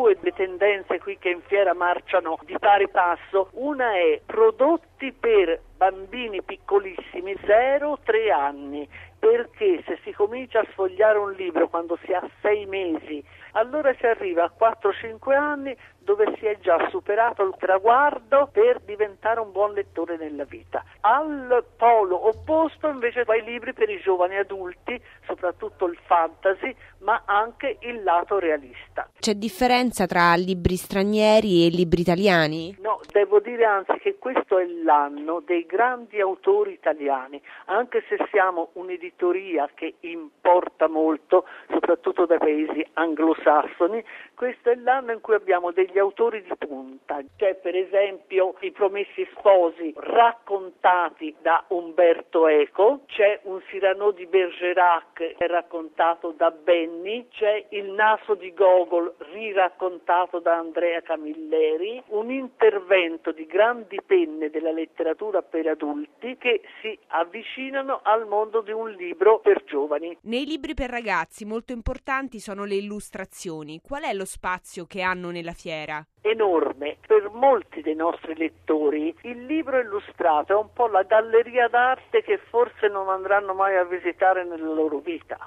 due le tendenze qui che in fiera marciano di pari passo. Una è prodotti per bambini piccolissimi, 0-3 anni, perché se si comincia a sfogliare un libro quando si ha 6 mesi, allora si arriva a 4-5 anni dove si è già superato il traguardo per diventare un buon lettore nella vita. Al polo opposto invece vai libri per i giovani adulti, soprattutto il fantasy, ma anche il lato realista. C'è differenza tra libri stranieri e libri italiani? No, devo dire anzi che questo è l'anno dei grandi autori italiani, anche se siamo un'editoria che importa molto, soprattutto dai paesi anglosassoni. Questo è l'anno in cui abbiamo degli autori di punta. C'è per esempio I Promessi Sposi raccontati da Umberto Eco, c'è un Cyrano di Bergerac raccontato da Benni, c'è Il Naso di Gogol riraccontato da Andrea Camilleri, un intervento di grandi penne della letteratura per adulti che si avvicinano al mondo di un libro per giovani. Nei libri per ragazzi molto importanti sono le illustrazioni. Qual è lo spazio che hanno nella fiera? Enorme. Per molti dei nostri lettori il libro illustrato è un po' la galleria d'arte che forse non andranno mai a visitare nella loro vita.